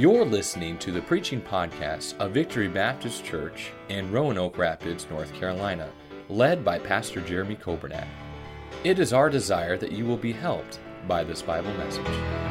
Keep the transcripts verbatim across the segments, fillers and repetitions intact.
You're listening to the preaching podcast of Victory Baptist Church in Roanoke Rapids, North Carolina, led by Pastor Jeremy Coburnack. It is our desire that you will be helped by this Bible message.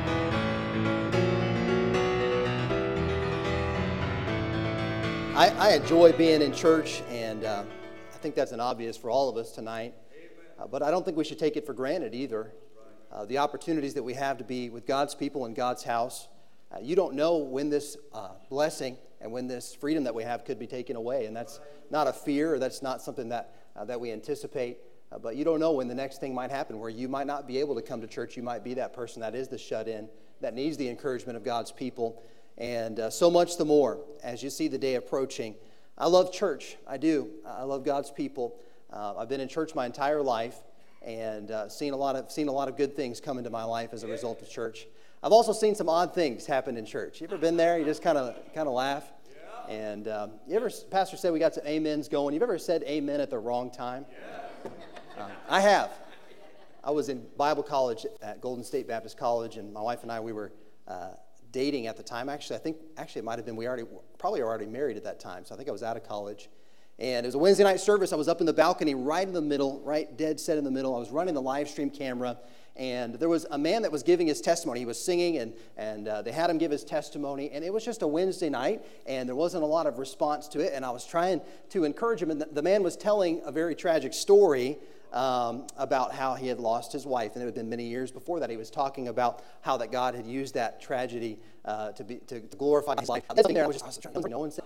I, I enjoy being in church, and uh, I think that's an obvious for all of us tonight. Uh, but I don't think we should take it for granted either. Uh, the opportunities that we have to be with God's people in God's house. Uh, you don't know when this uh, blessing and when this freedom that we have could be taken away. And that's not a fear, or that's not something that, uh, that we anticipate. Uh, but you don't know when the next thing might happen where you might not be able to come to church. You might be that person that is the shut-in, that needs the encouragement of God's people. And uh, so much the more as you see the day approaching. I love church. I do. I love God's people. Uh, I've been in church my entire life and uh, seen a lot of seen a lot of good things come into my life as a result of church. I've also seen some odd things happen in church. You ever been there? You just kind of kind of laugh. Yeah. And um, you ever, Pastor said we got some amens going. You've ever said amen at the wrong time? Yeah. Uh, I have. I was in Bible college at Golden State Baptist College, and my wife and I, we were uh, dating at the time. Actually, I think actually it might have been we already probably already married at that time. So I think I was out of college. And it was a Wednesday night service. I was up in the balcony right in the middle, right dead set in the middle. I was running the live stream camera, and there was a man that was giving his testimony. He was singing, and, and uh, they had him give his testimony, and it was just a Wednesday night, and there wasn't a lot of response to it, and I was trying to encourage him, and the, the man was telling a very tragic story um, about how he had lost his wife, and it had been many years before that. He was talking about how that God had used that tragedy uh, to, be, to, to glorify his life. I was there, I was just, I was no one said.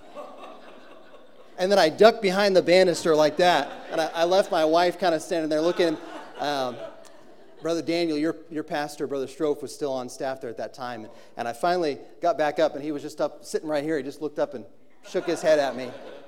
And then I ducked behind the banister like that, and I, I left my wife kind of standing there looking. Um, Brother Daniel, your your pastor, Brother Strofe, was still on staff there at that time, and I finally got back up, and he was just up, sitting right here. He just looked up and shook his head at me.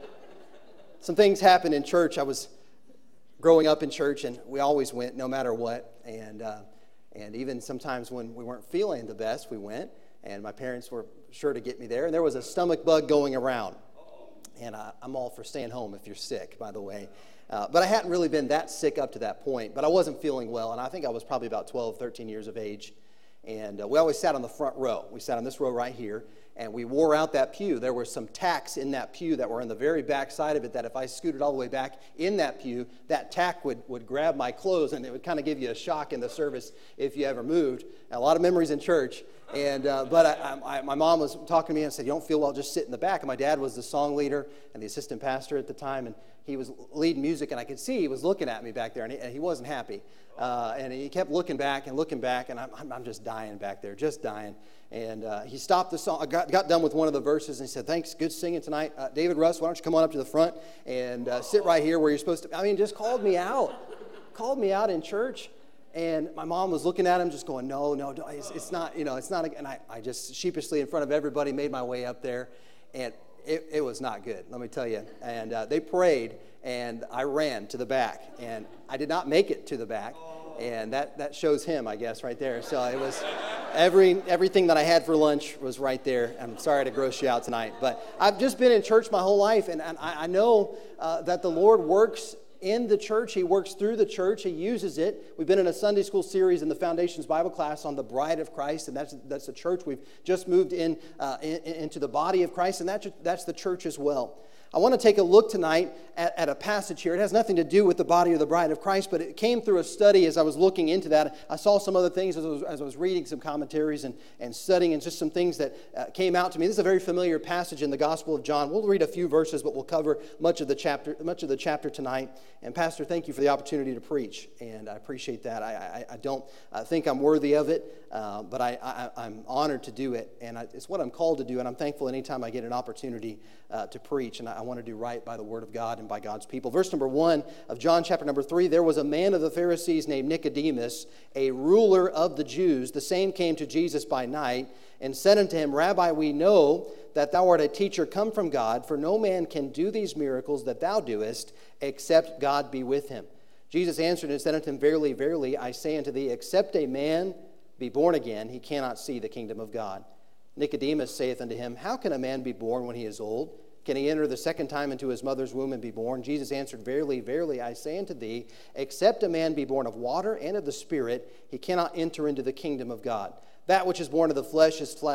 Some things happened in church. I was growing up in church, and we always went, no matter what, and uh, and even sometimes when we weren't feeling the best, we went, and my parents were sure to get me there, and there was a stomach bug going around. And I, I'm all for staying home if you're sick, by the way. Uh, but I hadn't really been that sick up to that point. But I wasn't feeling well, and I think I was probably about twelve, thirteen years of age. And uh, we always sat on the front row. We sat on this row right here, and we wore out that pew. There were some tacks in that pew that were on the very back side of it that if I scooted all the way back in that pew, that tack would, would grab my clothes, and it would kind of give you a shock in the service if you ever moved. A lot of memories in church. And uh, but I, I, my mom was talking to me and said, "You don't feel well, just sit in the back." And my dad was the song leader and the assistant pastor at the time, and he was leading music, and I could see he was looking at me back there, and he, and he wasn't happy. Uh, and he kept looking back and looking back, and I'm, I'm just dying back there, just dying. And uh, he stopped the song, got, got done with one of the verses, and he said, "Thanks, good singing tonight. Uh, David Russ, why don't you come on up to the front and uh, sit right here where you're supposed to." I mean, just called me out, called me out in church. And my mom was looking at him just going, no, no, it's, it's not, you know, it's not. A, and I, I just sheepishly in front of everybody made my way up there. And it, it was not good, let me tell you. And uh, they prayed, and I ran to the back. And I did not make it to the back. And that, that shows him, I guess, right there. So it was every everything that I had for lunch was right there. I'm sorry to gross you out tonight. But I've just been in church my whole life, and, and I, I know uh, that the Lord works in the church. He works through the church. He uses it. We've been in a Sunday school series in the Foundations Bible class on the bride of Christ, and that's that's the church. We've just moved in, uh, in into the body of Christ, and that's that's the church as well. I want to take a look tonight at, at a passage here. It has nothing to do with the body of the bride of Christ, but it came through a study as I was looking into that. I saw some other things as I was, as I was reading some commentaries and, and studying, and just some things that uh, came out to me. This is a very familiar passage in the Gospel of John. We'll read a few verses, but we'll cover much of the chapter much of the chapter tonight. And Pastor, thank you for the opportunity to preach, and I appreciate that. I, I, I don't I think I'm worthy of it, uh, but I, I, I'm honored to do it, and I, it's what I'm called to do, and I'm thankful anytime I get an opportunity uh, to preach, and I, I want to do right by the Word of God and by God's people. Verse number one of John chapter number three, there was a man of the Pharisees named Nicodemus, a ruler of the Jews. The same came to Jesus by night and said unto him, Rabbi, we know that thou art a teacher come from God, for no man can do these miracles that thou doest, except God be with him. Jesus answered and said unto him, Verily, verily, I say unto thee, except a man be born again, he cannot see the kingdom of God. Nicodemus saith unto him, How can a man be born when he is old? Can he enter the second time into his mother's womb and be born? Jesus answered, Verily, verily, I say unto thee, except a man be born of water and of the Spirit, he cannot enter into the kingdom of God. That which is born of the flesh is flesh,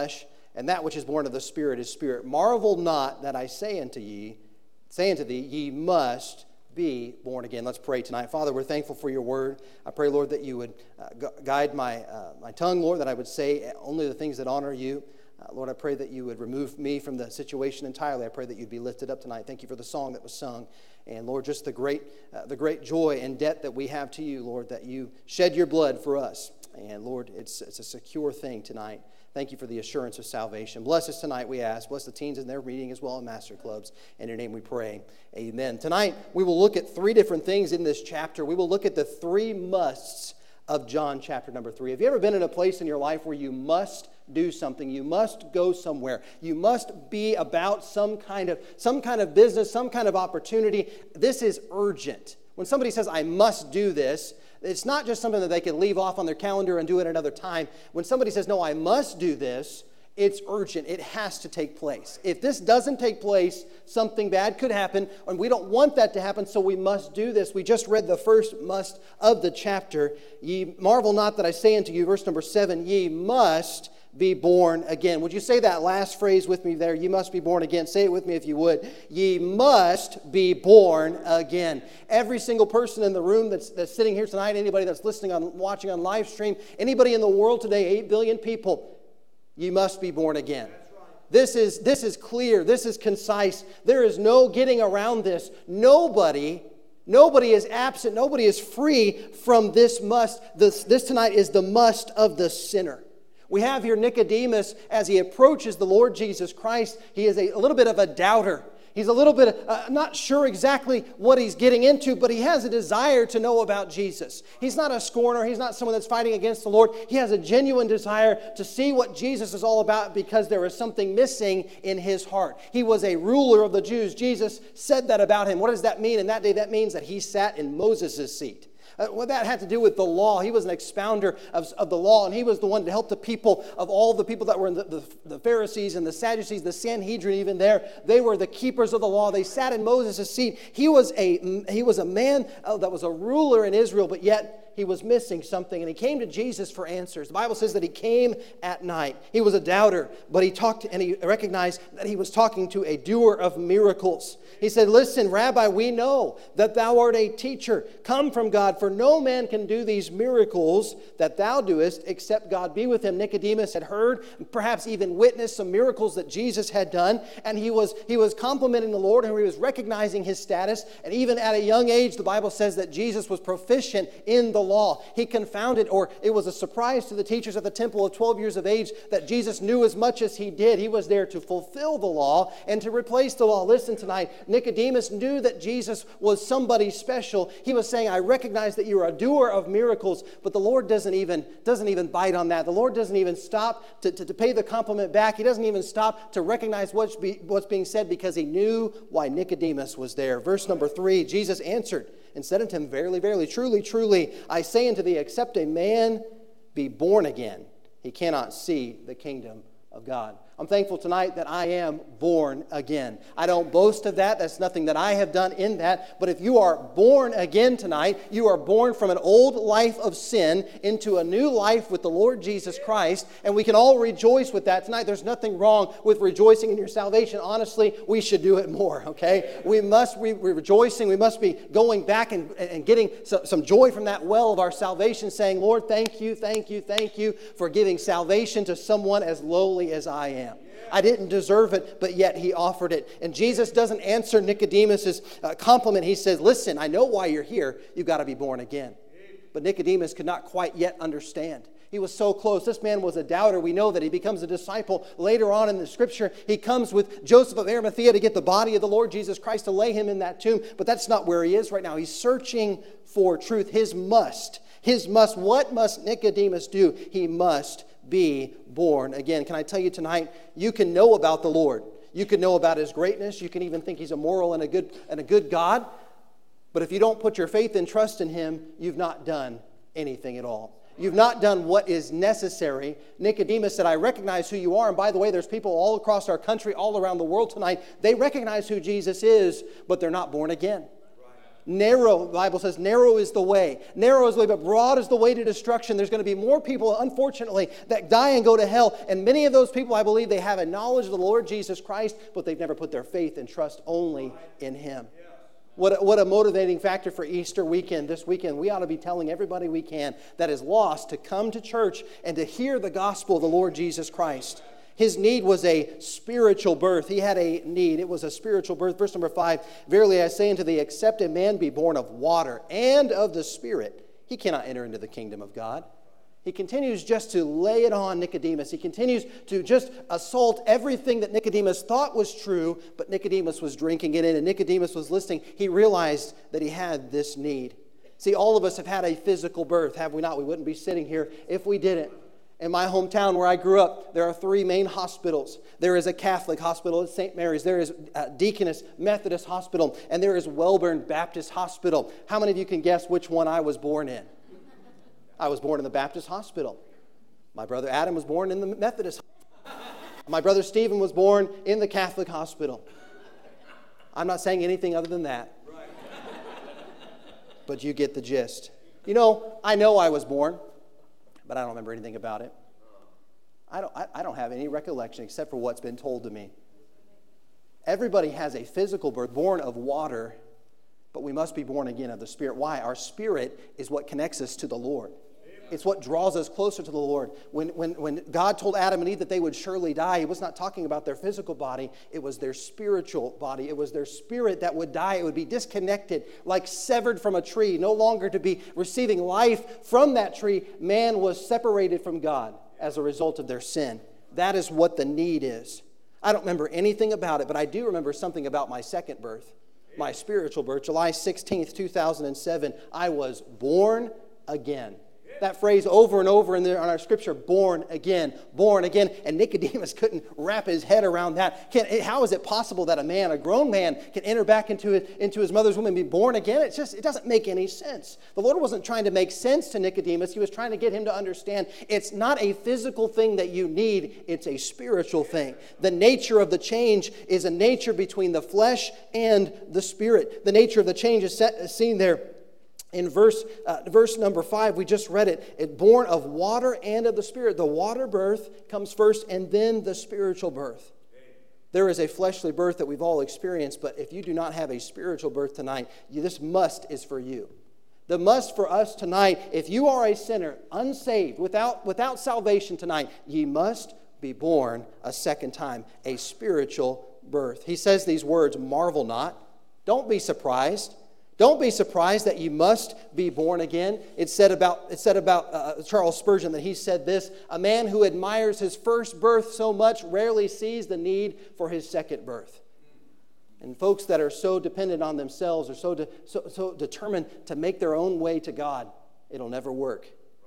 and that which is born of the Spirit is spirit. Marvel not that I say unto ye, say unto thee, ye must be born again. Let's pray tonight. Father, we're thankful for your word. I pray, Lord, that you would uh, gu- guide my, uh, my tongue, Lord, that I would say only the things that honor you. Uh, Lord, I pray that you would remove me from the situation entirely. I pray that you'd be lifted up tonight. Thank you for the song that was sung. And Lord, just the great, uh, the great joy and debt that we have to you, Lord, that you shed your blood for us. And Lord, it's, it's a secure thing tonight. Thank you for the assurance of salvation. Bless us tonight, we ask. Bless the teens in their reading as well in master clubs. In your name we pray. Amen. Tonight, we will look at three different things in this chapter. We will look at the three musts of John chapter number three. Have you ever been in a place in your life where you must do something? You must go somewhere. You must be about some kind of some kind of business, some kind of opportunity. This is urgent. When somebody says, I must do this, it's not just something that they can leave off on their calendar and do it another time. When somebody says, no, I must do this, it's urgent. It has to take place. If this doesn't take place, something bad could happen, and we don't want that to happen, so we must do this. We just read the first must of the chapter. Ye marvel not that I say unto you, verse number seven, ye must be born again. Would you say that last phrase with me there? You must be born again. Say it with me if you would. Ye must be born again. Every single person in the room that's, that's sitting here tonight, anybody that's listening on, watching on live stream, anybody in the world today, eight billion people, you must be born again. This is, this is clear. This is concise. There is no getting around this. Nobody, nobody is absent. Nobody is free from this must. This, this tonight is the must of the sinner. We have here Nicodemus as he approaches the Lord Jesus Christ. He is a, a little bit of a doubter. He's a little bit uh, not sure exactly what he's getting into, but he has a desire to know about Jesus. He's not a scorner. He's not someone that's fighting against the Lord. He has a genuine desire to see what Jesus is all about because there is something missing in his heart. He was a ruler of the Jews. Jesus said that about him. What does that mean? In that day, that means that he sat in Moses' seat. Uh, what that had to do with the law. He was an expounder of, of the law, and he was the one to help the people, of all the people that were in the, the, the Pharisees and the Sadducees, the Sanhedrin even there. They were the keepers of the law. They sat in Moses' seat. He was a, he was a man uh, that was a ruler in Israel, but yet he was missing something, and he came to Jesus for answers. The Bible says that he came at night. He was a doubter, but he talked and he recognized that he was talking to a doer of miracles. He said, listen, Rabbi, we know that thou art a teacher come from God, for no man can do these miracles that thou doest except God be with him. Nicodemus had heard, perhaps even witnessed some miracles that Jesus had done, and he was, he was complimenting the Lord, and he was recognizing his status. And even at a young age, the Bible says that Jesus was proficient in the law. He confounded, or it was a surprise to the teachers at the temple of twelve years of age that Jesus knew as much as he did. He was there to fulfill the law and to replace the law. Listen tonight, Nicodemus knew that Jesus was somebody special. He was saying, I recognize that you're a doer of miracles, but the Lord doesn't even, doesn't even bite on that. The Lord doesn't even stop to, to, to pay the compliment back. He doesn't even stop to recognize what's, be, what's being said because he knew why Nicodemus was there. Verse number three, Jesus answered and said unto him, verily, verily, truly, truly, I say unto thee, except a man be born again, he cannot see the kingdom of God. I'm thankful tonight that I am born again. I don't boast of that. That's nothing that I have done in that. But if you are born again tonight, you are born from an old life of sin into a new life with the Lord Jesus Christ. And we can all rejoice with that tonight. There's nothing wrong with rejoicing in your salvation. Honestly, we should do it more, okay? We must be rejoicing. We must be going back and, and getting some, some joy from that well of our salvation, saying, Lord, thank you, thank you, thank you for giving salvation to someone as lowly as I am. I didn't deserve it, but yet he offered it. And Jesus doesn't answer Nicodemus's uh, compliment. He says, listen, I know why you're here. You've got to be born again. But Nicodemus could not quite yet understand. He was so close. This man was a doubter. We know that he becomes a disciple. Later on in the scripture, he comes with Joseph of Arimathea to get the body of the Lord Jesus Christ to lay him in that tomb. But that's not where he is right now. He's searching for truth. His must. His must. What must Nicodemus do? He must be born again. Can I tell you tonight, you can know about the Lord. You can know about his greatness. You can even think he's a moral and a good and a good God. But if you don't put your faith and trust in him, you've not done anything at all. You've not done what is necessary. Nicodemus said, I recognize who you are. And by the way, there's people all across our country, all around the world tonight. They recognize who Jesus is, but they're not born again. Narrow, the Bible says, narrow is the way. Narrow is the way, but broad is the way to destruction. There's going to be more people, unfortunately, that die and go to hell. And many of those people, I believe, they have a knowledge of the Lord Jesus Christ, but they've never put their faith and trust only in Him. What a, what a motivating factor for Easter weekend. This weekend, we ought to be telling everybody we can that is lost to come to church and to hear the gospel of the Lord Jesus Christ. His need was a spiritual birth. He had a need. It was a spiritual birth. Verse number five, verily I say unto thee, except a man be born of water and of the Spirit, he cannot enter into the kingdom of God. He continues just to lay it on Nicodemus. He continues to just assault everything that Nicodemus thought was true, but Nicodemus was drinking it in, and Nicodemus was listening. He realized that he had this need. See, all of us have had a physical birth, have we not? We wouldn't be sitting here if we didn't. In my hometown where I grew up, there are three main hospitals. There is a Catholic hospital at Saint Mary's. There is a Deaconess Methodist Hospital. And there is Welborn Baptist Hospital. How many of you can guess which one I was born in? I was born in the Baptist Hospital. My brother Adam was born in the Methodist Hospital. My brother Stephen was born in the Catholic Hospital. I'm not saying anything other than that. But you get the gist. You know, I know I was born, but I don't remember anything about it. I don't, I, I don't have any recollection except for what's been told to me. Everybody has a physical birth, born of water, but we must be born again of the Spirit. Why? Our spirit is what connects us to the Lord. It's what draws us closer to the Lord. When, when, when God told Adam and Eve that they would surely die, He was not talking about their physical body. It was their spiritual body. It was their spirit that would die. It would be disconnected, like severed from a tree, no longer to be receiving life from that tree. Man was separated from God as a result of their sin. That is what the need is. I don't remember anything about it, but I do remember something about my second birth, my spiritual birth. July sixteenth, two thousand seven, I was born again. That phrase over and over in, there, on our scripture, born again, born again. And Nicodemus couldn't wrap his head around that. Can, how is it possible that a man, a grown man, can enter back into his, into his mother's womb and be born again? It's just, it doesn't make any sense. The Lord wasn't trying to make sense to Nicodemus. He was trying to get him to understand it's not a physical thing that you need. It's a spiritual thing. The nature of the change is a nature between the flesh and the spirit. The nature of the change is set, seen there. In verse uh, verse number five, we just read it. It born of water and of the Spirit. The water birth comes first and then the spiritual birth. There is a fleshly birth that we've all experienced, but if you do not have a spiritual birth tonight, you, this must is for you. The must for us tonight, if you are a sinner, unsaved, without, without salvation tonight, ye must be born a second time, a spiritual birth. He says these words, marvel not. Don't be surprised. Don't be surprised that you must be born again. It's said about, it's said about uh, Charles Spurgeon that he said this, a man who admires his first birth so much rarely sees the need for his second birth. And folks that are so dependent on themselves or so, de, so, so determined to make their own way to God, it'll never work.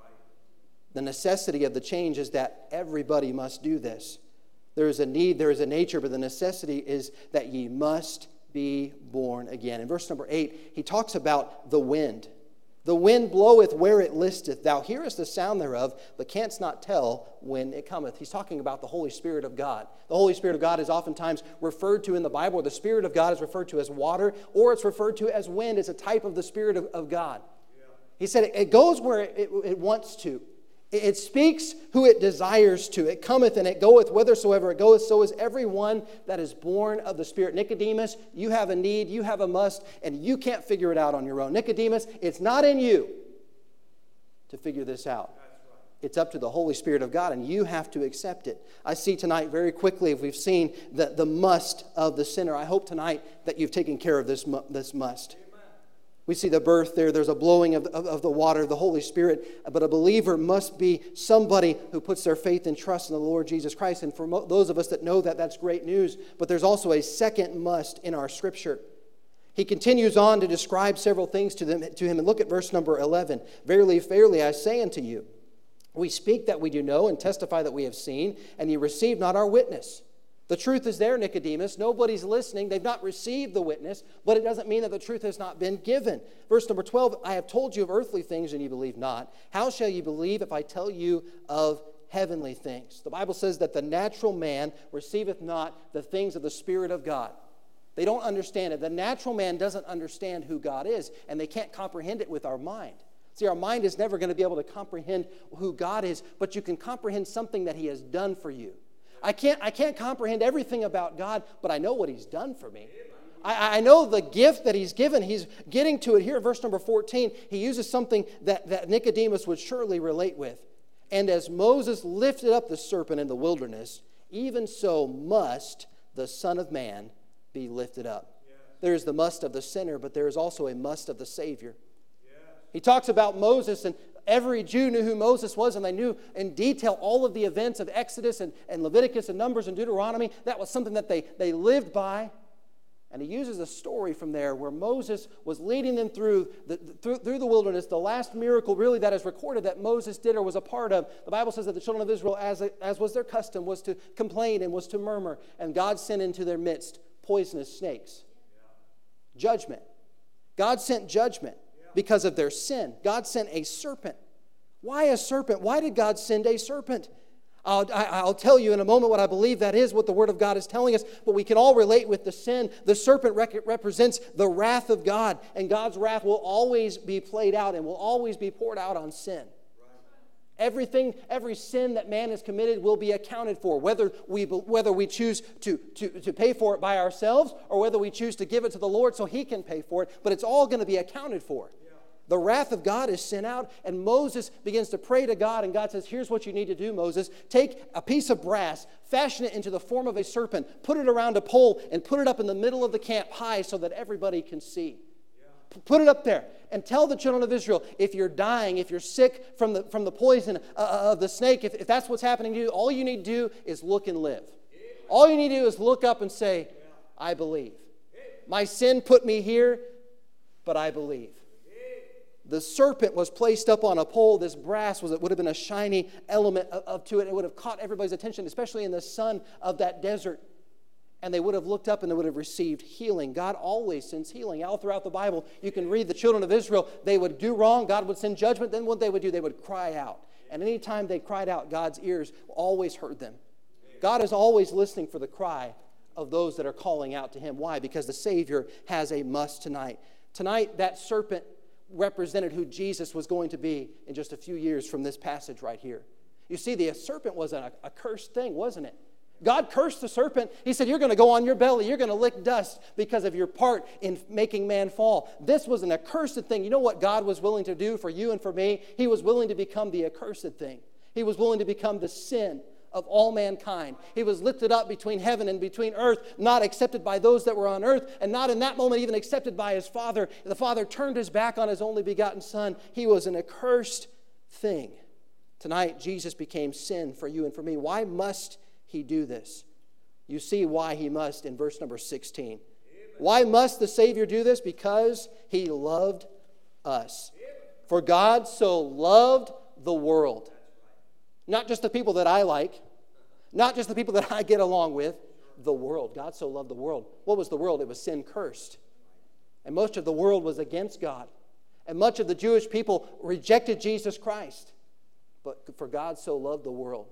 The necessity of the change is that everybody must do this. There is a need, there is a nature, but the necessity is that ye must be born again. In verse number eight, he talks about the wind. The wind bloweth where it listeth. Thou hearest the sound thereof, but canst not tell when it cometh. He's talking about the Holy Spirit of God. The Holy Spirit of God is oftentimes referred to in the Bible, or the Spirit of God is referred to as water, or it's referred to as wind. It's a type of the Spirit of, of God. Yeah. He said it, it goes where it, it, it wants to. It speaks who it desires to. It cometh and it goeth whithersoever it goeth. So is every one that is born of the Spirit. Nicodemus, you have a need, you have a must, and you can't figure it out on your own. Nicodemus, it's not in you to figure this out. It's up to the Holy Spirit of God, and you have to accept it. I see tonight very quickly, if we've seen the, the must of the sinner, I hope tonight that you've taken care of this, this must. We see the birth there. There's a blowing of, of, of the water of the Holy Spirit. But a believer must be somebody who puts their faith and trust in the Lord Jesus Christ. And for mo- those of us that know that, that's great news. But there's also a second must in our Scripture. He continues on to describe several things to, them, to him. And look at verse number eleven. Verily, verily, I say unto you, we speak that we do know and testify that we have seen, and ye receive not our witness. The truth is there, Nicodemus. Nobody's listening. They've not received the witness, but it doesn't mean that the truth has not been given. Verse number twelve, I have told you of earthly things, and you believe not. How shall you believe if I tell you of heavenly things? The Bible says that the natural man receiveth not the things of the Spirit of God. They don't understand it. The natural man doesn't understand who God is, and they can't comprehend it with our mind. See, our mind is never going to be able to comprehend who God is, but you can comprehend something that He has done for you. I can't, I can't comprehend everything about God, but I know what He's done for me. I, I know the gift that He's given. He's getting to it here. Verse number fourteen, he uses something that, that Nicodemus would surely relate with. And as Moses lifted up the serpent in the wilderness, even so must the Son of Man be lifted up. Yeah. There is the must of the sinner, but there is also a must of the Savior. Yeah. He talks about Moses, and every Jew knew who Moses was, and they knew in detail all of the events of Exodus and, and Leviticus and Numbers and Deuteronomy. That was something that they, they lived by. And he uses a story from there where Moses was leading them through the, through, through the wilderness. The last miracle really that is recorded that Moses did or was a part of. The Bible says that the children of Israel, as, as was their custom, was to complain and was to murmur. And God sent into their midst poisonous snakes. Judgment. God sent judgment because of their sin. God sent a serpent. Why a serpent? Why did God send a serpent? I'll, I'll tell you in a moment what I believe that is, what the Word of God is telling us, but we can all relate with the sin. The serpent rec- represents the wrath of God, and God's wrath will always be played out and will always be poured out on sin. Everything, every sin that man has committed will be accounted for, whether we, whether we choose to, to, to pay for it by ourselves or whether we choose to give it to the Lord so He can pay for it, but it's all going to be accounted for. The wrath of God is sent out, and Moses begins to pray to God, and God says, here's what you need to do, Moses. Take a piece of brass, fashion it into the form of a serpent, put it around a pole, and put it up in the middle of the camp high so that everybody can see. Yeah. Put it up there, and tell the children of Israel, if you're dying, if you're sick from the, from the poison uh, of the snake, if, if that's what's happening to you, all you need to do is look and live. All you need to do is look up and say, I believe. My sin put me here, but I believe. The serpent was placed up on a pole. This brass was, it would have been a shiny element of, of to it. It would have caught everybody's attention, especially in the sun of that desert. And they would have looked up and they would have received healing. God always sends healing. All throughout the Bible, you can read the children of Israel. They would do wrong. God would send judgment. Then what they would do, they would cry out. And anytime they cried out, God's ears always heard them. God is always listening for the cry of those that are calling out to Him. Why? Because the Savior has a must tonight. Tonight, that serpent represented who Jesus was going to be in just a few years from this passage right here. You see, the serpent was a, a cursed thing, wasn't it? God cursed the serpent. He said, you're going to go on your belly. You're going to lick dust because of your part in making man fall. This was an accursed thing. You know what God was willing to do for you and for me? He was willing to become the accursed thing. He was willing to become the sin of all mankind. He was lifted up between heaven and between earth, not accepted by those that were on earth, and not in that moment even accepted by His Father. The Father turned His back on His only begotten Son. He was an accursed thing. Tonight, Jesus became sin for you and for me. Why must He do this? You see why He must in verse number sixteen. Why must the Savior do this? Because He loved us. For God so loved the world. Not just the people that I like, not just the people that I get along with, the world. God so loved the world. What was the world? It was sin cursed. And most of the world was against God. And much of the Jewish people rejected Jesus Christ. But for God so loved the world.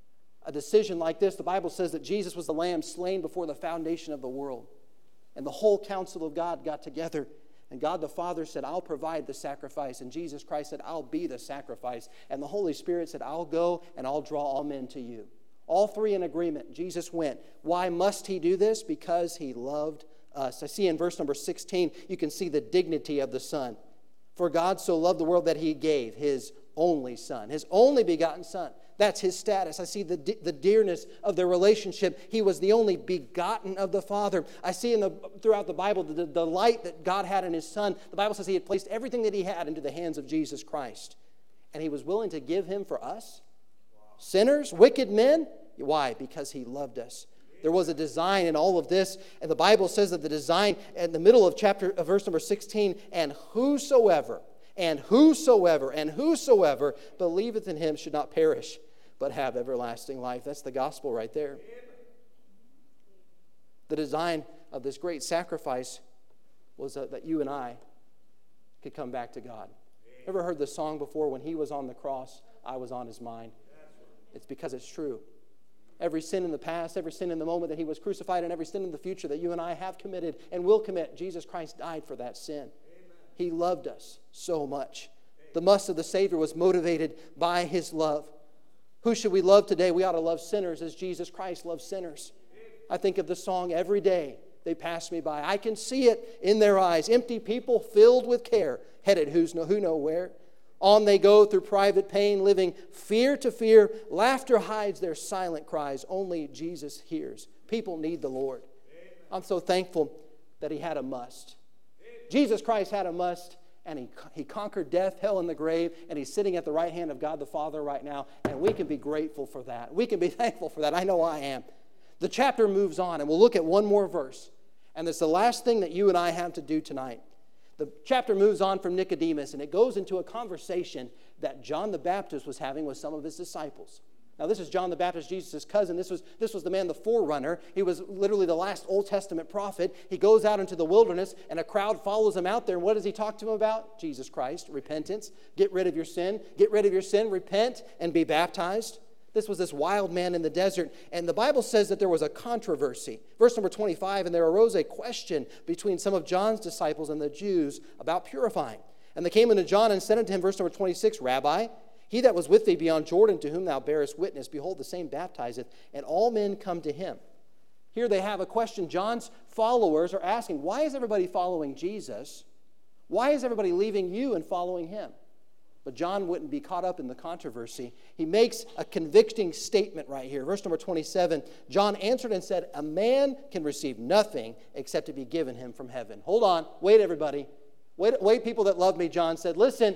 A decision like this, the Bible says that Jesus was the Lamb slain before the foundation of the world. And the whole council of God got together. And God the Father said, I'll provide the sacrifice. And Jesus Christ said, I'll be the sacrifice. And the Holy Spirit said, I'll go and I'll draw all men to you. All three in agreement. Jesus went. Why must He do this? Because He loved us. I see in verse number sixteen, you can see the dignity of the Son. For God so loved the world that He gave His only Son, His only begotten Son. That's His status. I see the, the dearness of their relationship. He was the only begotten of the Father. I see in the, throughout the Bible the, the delight that God had in His Son. The Bible says He had placed everything that He had into the hands of Jesus Christ. And He was willing to give Him for us. Wow. Sinners, wicked men. Why? Because He loved us. There was a design in all of this. And the Bible says that the design in the middle of chapter of verse number sixteen, and whosoever, and whosoever, and whosoever believeth in Him should not perish, but have everlasting life. That's the gospel right there. The design of this great sacrifice was that, that you and I could come back to God. Ever heard the song before, when He was on the cross, I was on His mind? It's because it's true. Every sin in the past, every sin in the moment that he was crucified, and every sin in the future that you and I have committed and will commit, Jesus Christ died for that sin. Amen. He loved us so much. Amen. The must of the Savior was motivated by his love. Who should we love today? We ought to love sinners as Jesus Christ loved sinners. Amen. I think of the song, "Every day they pass me by. I can see it in their eyes. Empty people filled with care, headed who's no, who know where. On they go through private pain, living fear to fear. Laughter hides their silent cries. Only Jesus hears." People need the Lord. Amen. I'm so thankful that he had a must. Amen. Jesus Christ had a must, and he, he conquered death, hell, and the grave, and he's sitting at the right hand of God the Father right now, and we can be grateful for that. We can be thankful for that. I know I am. The chapter moves on, and we'll look at one more verse, and it's the last thing that you and I have to do tonight. The chapter moves on from Nicodemus, and it goes into a conversation that John the Baptist was having with some of his disciples. Now, this is John the Baptist, Jesus' cousin. This was, this was the man, the forerunner. He was literally the last Old Testament prophet. He goes out into the wilderness, and a crowd follows him out there. And what does he talk to them about? Jesus Christ, repentance. Get rid of your sin. Get rid of your sin. Repent and be baptized. This was this wild man in the desert. And the Bible says that there was a controversy. Verse number twenty-five, "And there arose a question between some of John's disciples and the Jews about purifying. And they came unto John and said unto him," verse number twenty-six, "Rabbi, he that was with thee beyond Jordan, to whom thou bearest witness, behold, the same baptizeth, and all men come to him." Here they have a question. John's followers are asking, why is everybody following Jesus? Why is everybody leaving you and following him? But John wouldn't be caught up in the controversy. He makes a convicting statement right here. Verse number twenty-seven, "John answered and said, A man can receive nothing except to be given him from heaven." Hold on. Wait, everybody. Wait, wait, people that love me. John said, listen,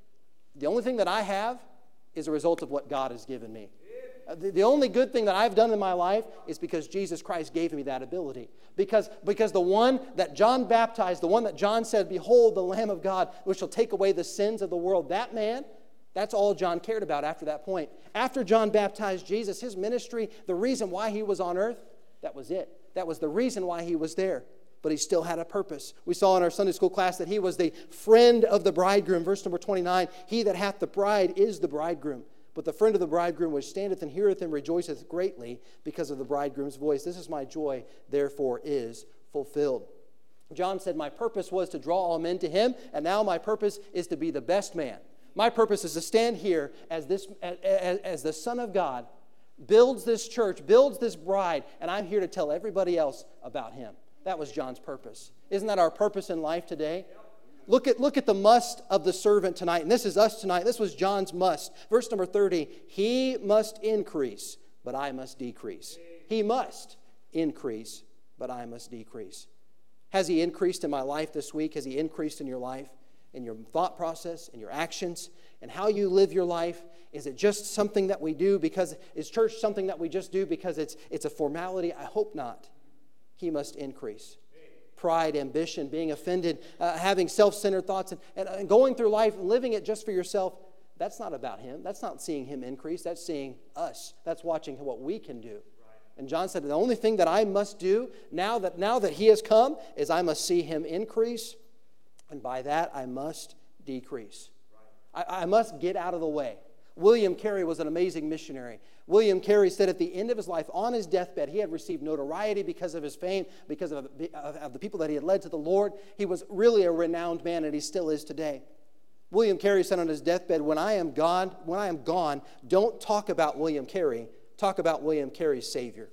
the only thing that I have is a result of what God has given me. The, the only good thing that I've done in my life is because Jesus Christ gave me that ability. Because, because the one that John baptized, the one that John said, "Behold, the Lamb of God, which shall take away the sins of the world," that man, that's all John cared about after that point. After John baptized Jesus, his ministry, the reason why he was on earth, that was it. That was the reason why he was there. But he still had a purpose. We saw in our Sunday school class that he was the friend of the bridegroom. Verse number twenty-nine, "He that hath the bride is the bridegroom. But the friend of the bridegroom which standeth and heareth him rejoiceth greatly because of the bridegroom's voice. This is my joy, therefore is fulfilled." John said, my purpose was to draw all men to him, and now my purpose is to be the best man. My purpose is to stand here as, this, as, as the Son of God builds this church, builds this bride, and I'm here to tell everybody else about him. That was John's purpose. Isn't that our purpose in life today? Look at, look at the must of the servant tonight. And this is us tonight. This was John's must. Verse number thirty, "He must increase, but I must decrease." He must increase, but I must decrease. Has he increased in my life this week? Has he increased in your life, in your thought process, in your actions, and how you live your life? Is it just something that we do because, is church something that we just do because it's, it's a formality? I hope not. He must increase. Pride, ambition, being offended, uh, having self-centered thoughts, and, and, and going through life and living it just for yourself, that's not about him. That's not seeing him increase. That's seeing us. That's watching what we can do. Right. And John said, the only thing that I must do now that, now that he has come is I must see him increase, and by that I must decrease. Right. I, I must get out of the way. William Carey was an amazing missionary. William Carey said at the end of his life, on his deathbed, he had received notoriety because of his fame, because of, of, of the people that he had led to the Lord. He was really a renowned man, and he still is today. William Carey said on his deathbed, when I am gone, when I am gone, don't talk about William Carey. Talk about William Carey's Savior.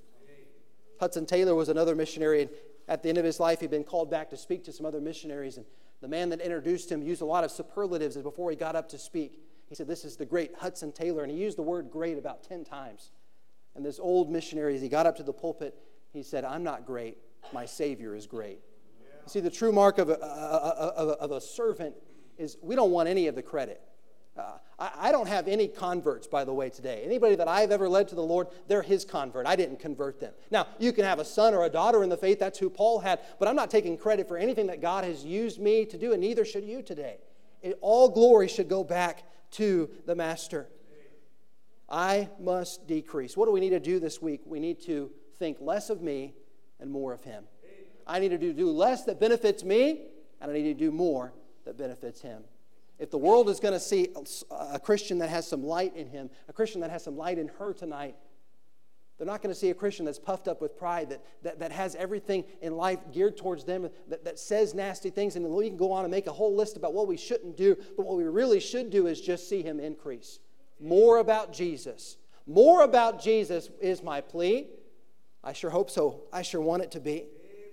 Hudson Taylor was another missionary, and at the end of his life, he'd been called back to speak to some other missionaries, and the man that introduced him used a lot of superlatives before he got up to speak. He said, this is the great Hudson Taylor, and he used the word great about ten times. And this old missionary, as he got up to the pulpit, he said, I'm not great, my Savior is great. Yeah. You see, the true mark of a, of, a, of a servant is we don't want any of the credit. Uh, I, I don't have any converts, by the way, today. Anybody that I've ever led to the Lord, they're his convert. I didn't convert them. Now, you can have a son or a daughter in the faith. That's who Paul had. But I'm not taking credit for anything that God has used me to do, and neither should you today. It, all glory should go back to the Master. I must decrease. What do we need to do this week? We need to think less of me and more of him. I need to do, do less that benefits me, and I need to do more that benefits him. If the world is going to see a, a Christian that has some light in him, a Christian that has some light in her tonight, They're not going to see a Christian that's puffed up with pride, that, that, that has everything in life geared towards them, that, that says nasty things. And we can go on and make a whole list about what we shouldn't do. But what we really should do is just see him increase. More about Jesus. More about Jesus is my plea. I sure hope so. I sure want it to be.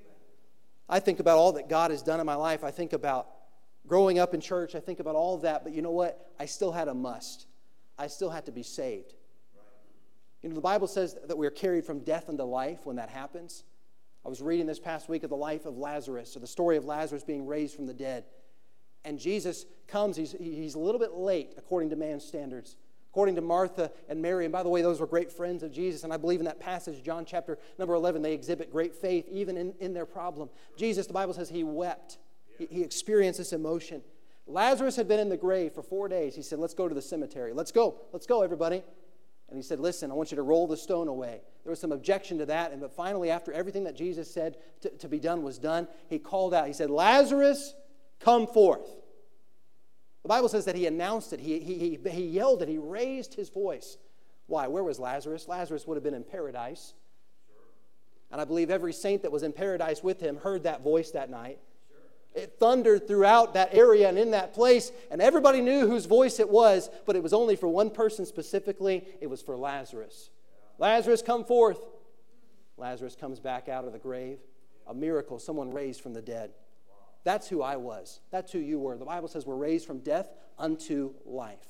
I think about all that God has done in my life. I think about growing up in church. I think about all of that. But you know what? I still had a must. I still had to be saved. You know, the Bible says that we are carried from death unto life when that happens. I was reading this past week of the life of Lazarus, or the story of Lazarus being raised from the dead. And Jesus comes, he's, he's a little bit late according to man's standards. According to Martha and Mary, and by the way, those were great friends of Jesus, and I believe in that passage, John chapter number eleven, they exhibit great faith even in, in their problem. Jesus, the Bible says, he wept. He, he experienced this emotion. Lazarus had been in the grave for four days. He said, let's go to the cemetery. Let's go. Let's go, everybody. And he said, listen, I want you to roll the stone away. There was some objection to that. And but finally, after everything that Jesus said to, to be done was done, he called out. He said, Lazarus, come forth. The Bible says that he announced it. He, he, he, he yelled it. He raised his voice. Why? Where was Lazarus? Lazarus would have been in paradise. And I believe every saint that was in paradise with him heard that voice that night. It thundered throughout that area and in that place, and everybody knew whose voice it was, but it was only for one person specifically. It was for Lazarus. Lazarus, come forth. Lazarus comes back out of the grave. A miracle, someone raised from the dead. That's who I was. That's who you were. The Bible says we're raised from death unto life.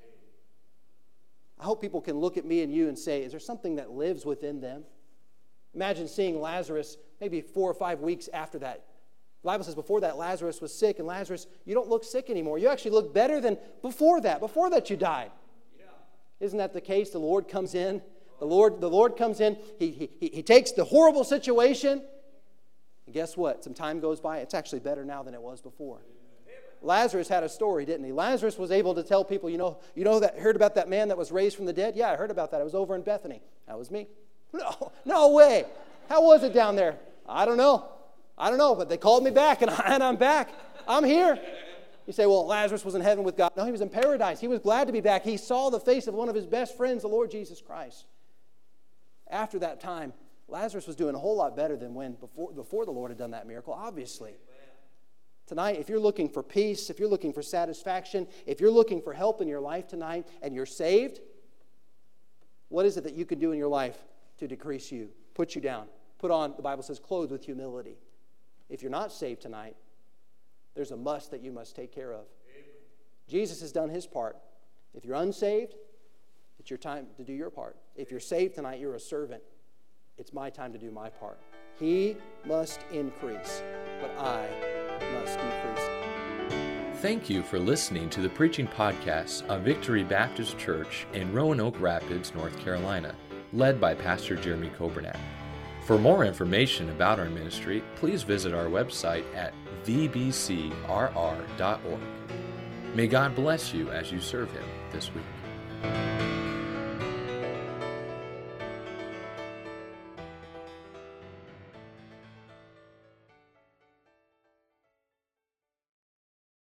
I hope people can look at me and you and say, is there something that lives within them? Imagine seeing Lazarus maybe four or five weeks after that. The Bible says before that Lazarus was sick, and Lazarus, you don't look sick anymore. You actually look better than before that, before that you died. Yeah. Isn't that the case? The Lord comes in. The Lord, the Lord comes in. He, he, he takes the horrible situation, and guess what? Some time goes by. It's actually better now than it was before. Lazarus had a story, didn't he? Lazarus was able to tell people, you know, you know that heard about that man that was raised from the dead? Yeah, I heard about that. It was over in Bethany. That was me. No, no way. How was it down there? I don't know. I don't know, but they called me back, and, I, and I'm back. I'm here. You say, well, Lazarus was in heaven with God. No, he was in paradise. He was glad to be back. He saw the face of one of his best friends, the Lord Jesus Christ. After that time, Lazarus was doing a whole lot better than when before, before the Lord had done that miracle, obviously. Tonight, if you're looking for peace, if you're looking for satisfaction, if you're looking for help in your life tonight, and you're saved, what is it that you can do in your life to decrease you, put you down, put on, the Bible says, clothed with humility? If you're not saved tonight, there's a must that you must take care of. Amen. Jesus has done his part. If you're unsaved, it's your time to do your part. If you're saved tonight, you're a servant. It's my time to do my part. He must increase, but I must decrease. Thank you for listening to the preaching podcast of Victory Baptist Church in Roanoke Rapids, North Carolina, led by Pastor Jeremy Coburnack. For more information about our ministry, please visit our website at v b c r r dot org. May God bless you as you serve Him this week.